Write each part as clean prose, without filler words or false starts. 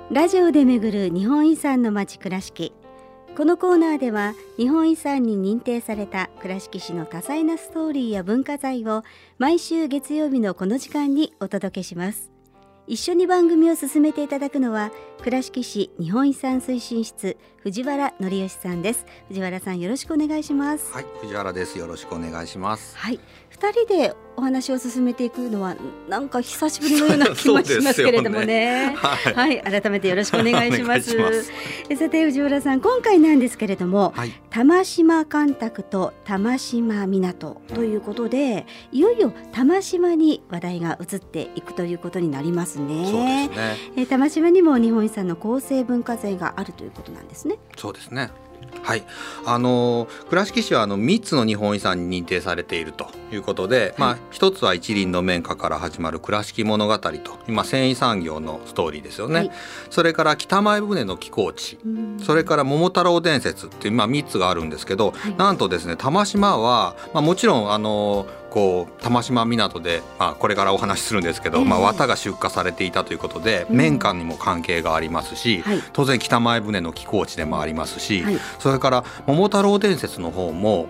ラジオで巡る日本遺産の街倉敷。このコーナーでは日本遺産に認定された倉敷市の多彩なストーリーや文化財を毎週月曜日のこの時間にお届けします。一緒に番組を進めていただくのは倉敷市日本遺産推進室藤原則義さんです。藤原さん、よろしくお願いします。 はい、藤原です。よろしくお願いします。 はい、2人でお話を進めていくのはなんか久しぶりのような気もしますけれどもねはい、改めてよろしくお願いしますさて藤原さん、今回なんですけれども、はい、玉島干拓と玉島港ということで、いよいよ玉島に話題が移っていくということになりますね。 そうですね。 玉島にも日本遺産の構成文化財があるということなんですね。 そうですね。はい、倉敷市は3つの日本遺産に認定されているということで、一つは一輪の綿花から始まる倉敷物語と、今繊維産業のストーリーですよね、はい、それから北前船の寄港地、それから桃太郎伝説っていう、3つがあるんですけど、はい、なんとですね、玉島は、もちろん玉島港で、これからお話しするんですけど、綿が出荷されていたということで、綿花にも関係がありますし、当然北前船の寄港地でもありますし、それから桃太郎伝説の方も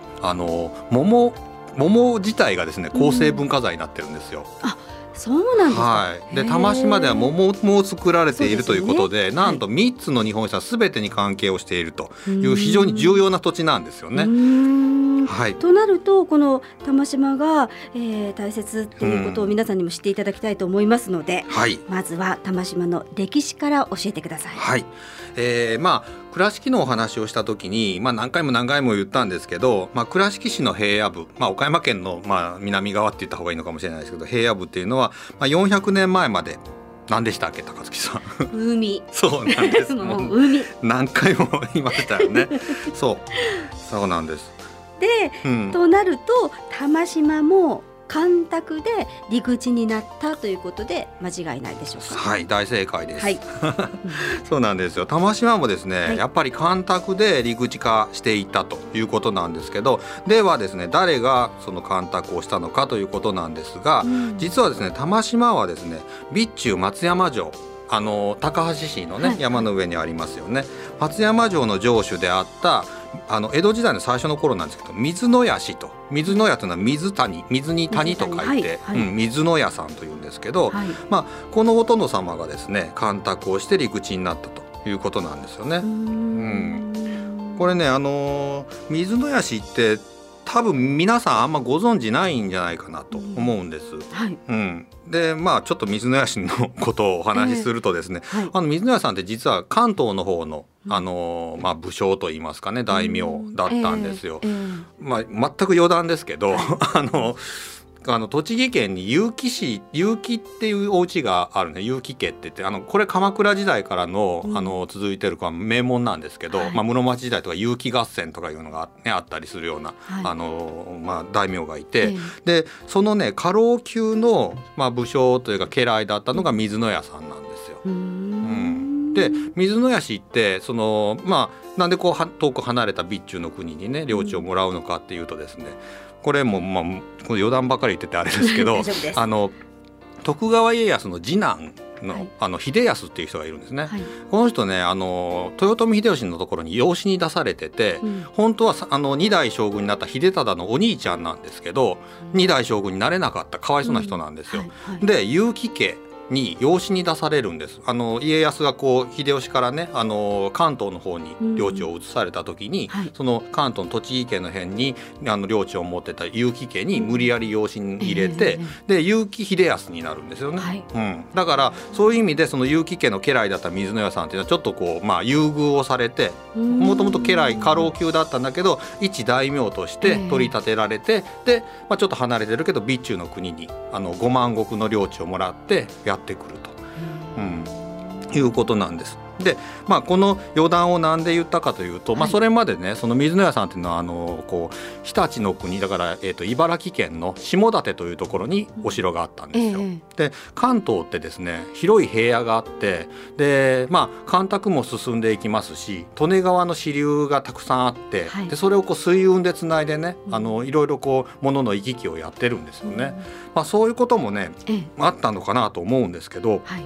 桃自体がですね、構成文化財になってるんですよ。 そうなんですか。 はい、で玉島では桃も作られているということで、なんと3つの日本遺産すべてに関係をしているという非常に重要な土地なんですよね。はい、 となるとこの玉島が、大切ということを皆さんにも知っていただきたいと思いますので、まずは玉島の歴史から教えてください。 はい、倉敷のお話をした時に、何回も言ったんですけど、倉敷市の平野部、岡山県の、南側って言った方がいいのかもしれないですけど、平野部っていうのは、400年前まで何でしたっけ、高槻さん。 海。 そうなんですもう海何回も言いましたよねそうなんです。 で、となると玉島も干拓で陸地になったということで間違いないでしょうか。 はい、大正解です、そうなんですよ。玉島もですね、やっぱり干拓で陸地化していったということなんですけど、ではですね、誰がその干拓をしたのかということなんですが、実はですね、玉島はですね、備中松山城、高橋市のね、山の上にありますよね。松山城の城主であった江戸時代の最初の頃なんですけど、水野屋氏と、水野屋というのは水に谷と書いて、水野屋さんというんですけど、このお殿様がですね、干拓をして陸地になったということなんですよね。これね、水野屋氏って多分皆さんあんまご存知ないんじゃないかなと思うんです、でちょっと水野屋氏のことをお話しするとですね、水野屋さんって実は関東の方の武将といいますかね、大名だったんですよ。全く余談ですけど栃木県に結城っていうお家があるね。結城家って言って、これ鎌倉時代からの、続いてる名門なんですけど、室町時代とか結城合戦とかいうのが、あったりするような、大名がいて、でそのね、家老級の、武将というか家来だったのが水野屋さんなんですよ。で水野屋氏ってなんで遠く離れた備中の国にね、領地をもらうのかっていうとですね、これも余談ばかり言っててあれですけど徳川家康の次男の、秀康っていう人がいるんですね、この人ね、豊臣秀吉のところに養子に出されてて、本当は二代将軍になった秀忠のお兄ちゃんなんですけど、二代将軍になれなかったかわいそうな人なんですよ、で結城家に養子に出されるんです。家康が秀吉からね、関東の方に領地を移された時に、その関東の栃木県の辺に領地を持ってた結城家に無理やり養子に入れて、で結城秀康になるんですよね、だからそういう意味でその結城家の家来だった水野屋さんっていうのはちょっと優遇をされて、もともと家老級だったんだけど一大名として取り立てられて、で、ちょっと離れてるけど備中の国に5万石の領地をもらってやってくると、いうことなんです。で、この余談を何で言ったかというと、それまでね、その水野屋さんっていうのは日立の国だから、茨城県の下館というところにお城があったんですよ、で関東ってですね、広い平野があって、で干拓も進んでいきますし、利根川の支流がたくさんあって、でそれを水運でつないでね、いろいろ物の行き来をやってるんですよね、そういうこともね、あったのかなと思うんですけど、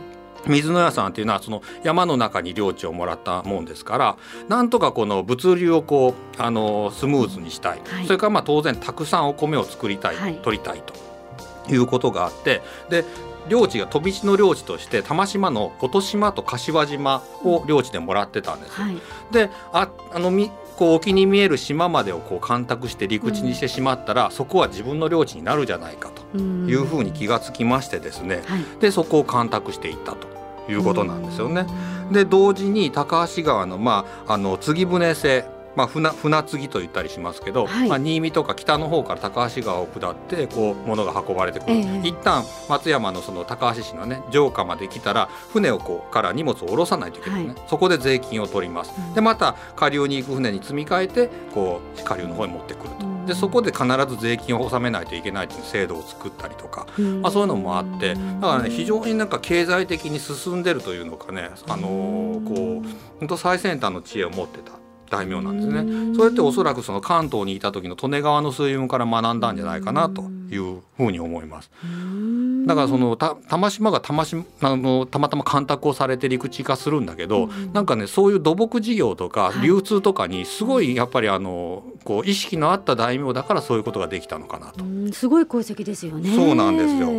水の屋さんっていうのはその山の中に領地をもらったもんですから、なんとかこの物流をこうスムーズにしたい、それから当然たくさんお米を作りたい、取りたいということがあって、で領地が飛び地の領地として玉島の音島と柏島を領地でもらってたんです、でこう沖に見える島までをこう干拓して陸地にしてしまったら、そこは自分の領地になるじゃないかというふうに気がつきましてですね、でそこを干拓していったということなんですよね。で同時に高橋川の、継ぎ船制、船継ぎと言ったりしますけど、新見とか北の方から高橋川を下ってこう物が運ばれてくる、一旦松山のその高橋市のね城下まで来たら船をから荷物を下ろさないといけないね、そこで税金を取ります。でまた下流に行く船に積み替えてこう下流の方に持ってくると。でそこで必ず税金を納めないといけないという制度を作ったりとか、そういうのもあって、だからね非常になんか経済的に進んでるというのかね、こう本当最先端の知恵を持ってた大名なんですね。それっておそらくその関東にいた時の利根川の水運から学んだんじゃないかなというふうに思います。だからその玉島がたまたま干拓をされて陸地化するんだけど、なんかねそういう土木事業とか流通とかにすごいやっぱりこう意識のあった大名だからそういうことができたのかなと。 すごい功績ですよね。 そうなんですよ。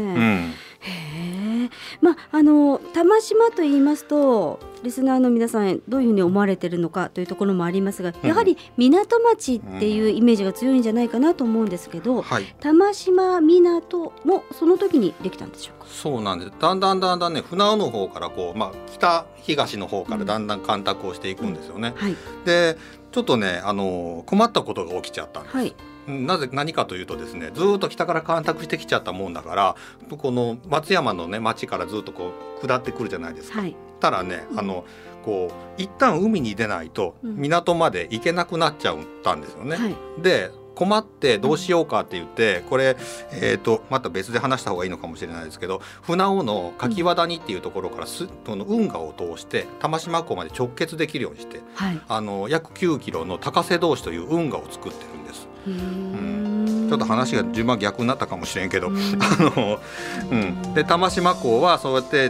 玉島と言いますとリスナーの皆さんどういうふうに思われているのかというところもありますが、やはり港町っていうイメージが強いんじゃないかなと思うんですけど、玉島港もその時にできたんでしょうか。 そうなんです。だんだんね船尾の方からこう、北東の方からだんだん干拓をしていくんですよね、でちょっとね困ったことが起きちゃったんです、何かというとですね、ずっと北から干拓してきちゃったもんだからこの松山のね町からずっとこう下ってくるじゃないですか、たらねこう一旦海に出ないと港まで行けなくなっちゃったんですよね、で困ってどうしようかって言って、これ、また別で話した方がいいのかもしれないですけど、船尾の柿和谷っていうところから運河を通して玉島港まで直結できるようにして、約9キロの高瀬通しという運河を作ってるんです。ちょっと話が順番逆になったかもしれんけどで玉島港はそうやって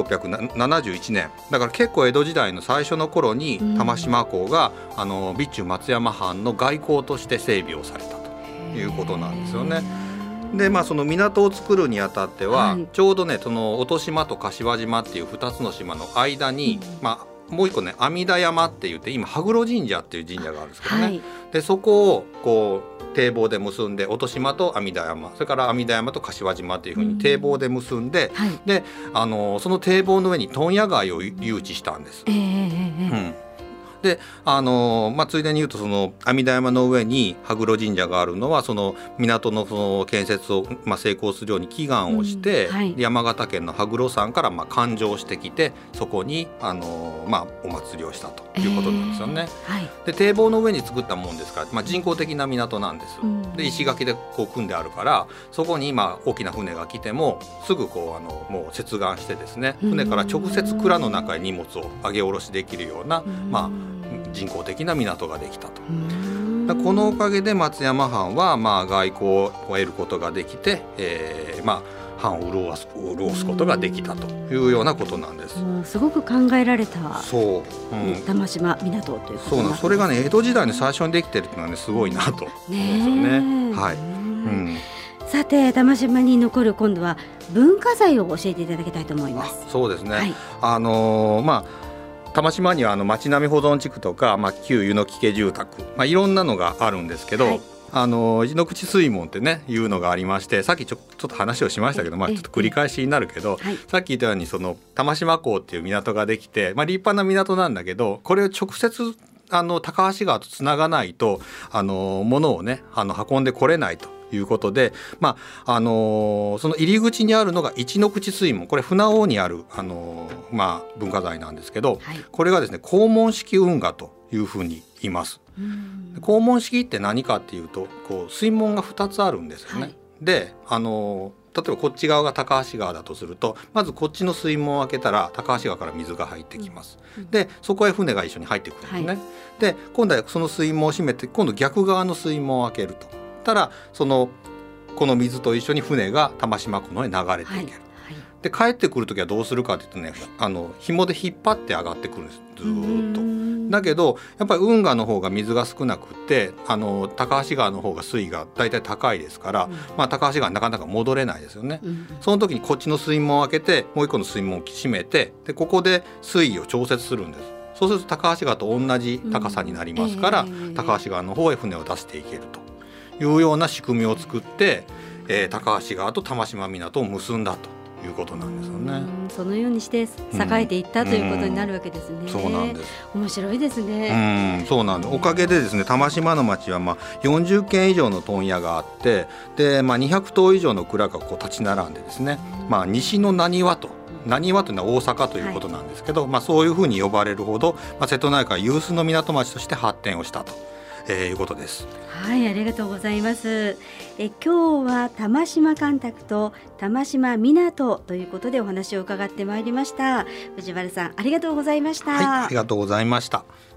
1671年だから結構江戸時代の最初の頃に玉島港が備中松山藩の外港として整備をされたということなんですよね。でその港を作るにあたっては、ちょうどねその音島と柏島っていう2つの島の間に、もう一個ね阿弥陀山って言って今羽黒神社っていう神社があるんですけどね、でそこをこう堤防で結んで音島と阿弥陀山、それから阿弥陀山と柏島っていうふうに堤防で結んで、でその堤防の上に問屋街を誘致したんです。でついでに言うとその阿弥陀山の上に羽黒神社があるのはその港のその建設を成功するように祈願をして、山形県の羽黒山から勘定してきてそこにお祭りをしたということなんですよね。で堤防の上に作ったもんですから、人工的な港なんです。で石垣でこう組んであるからそこに大きな船が来てもすぐこうもう接岸してですね、船から直接蔵の中に荷物を上げ下ろしできるような人工的な港ができたと。このおかげで松山藩は外交を得ることができて、藩を潤すことができたというようなことなんです。 すごく考えられた玉島港ということなんです。 それがね江戸時代に最初にできてるっていうのはねすごいなと思うんですよね。 さて玉島に残る今度は文化財を教えていただきたいと思います。 そうですね、玉島には町並み保存地区とか、旧湯の木家住宅、いろんなのがあるんですけど、井の口水門ってねいうのがありまして、さっきちょっと話をしましたけど、ちょっと繰り返しになるけど、さっき言ったようにその玉島港っていう港ができて、立派な港なんだけど、これを直接高橋川とつながないと物をね運んでこれないということで、その入り口にあるのが一の口水門、これ船尾にある文化財なんですけど、これがですね黄門式運河というふうに言います。黄門式って何かっていうとこう水門が2つあるんですよね。で例えばこっち側が高橋川だとすると、まずこっちの水門を開けたら高橋川から水が入ってきます。でそこへ船が一緒に入ってくるんですね。で今度はその水門を閉めて今度逆側の水門を開けるとたらこの水と一緒に船が玉島港の方に流れていける。 で帰ってくる時はどうするかって言うとね、紐で引っ張って上がってくるんです、ずーっと。だけどやっぱり運河の方が水が少なくって高橋川の方が水位がだいたい高いですから、高橋川なかなか戻れないですよね。その時にこっちの水門を開けてもう一個の水門を閉めて、でここで水位を調節するんです。そうすると高橋川と同じ高さになりますから、高橋川の方へ船を出していけるというような仕組みを作って、高橋川と玉島港を結んだということなんですよね。 そのようにして栄えていったということになるわけですね。 そうなんです。 面白いですね。 そうなんです。おかげでですね、玉島の町は40軒以上の問屋があって、で、200棟以上の蔵がこう立ち並んでですね、西の浪速というのは大阪ということなんですけど、そういうふうに呼ばれるほど、瀬戸内海有数の港町として発展をしたということです。 はい、ありがとうございます。今日は玉島干拓と玉島港ということでお話を伺ってまいりました。藤原さん、ありがとうございました。 はい、ありがとうございました。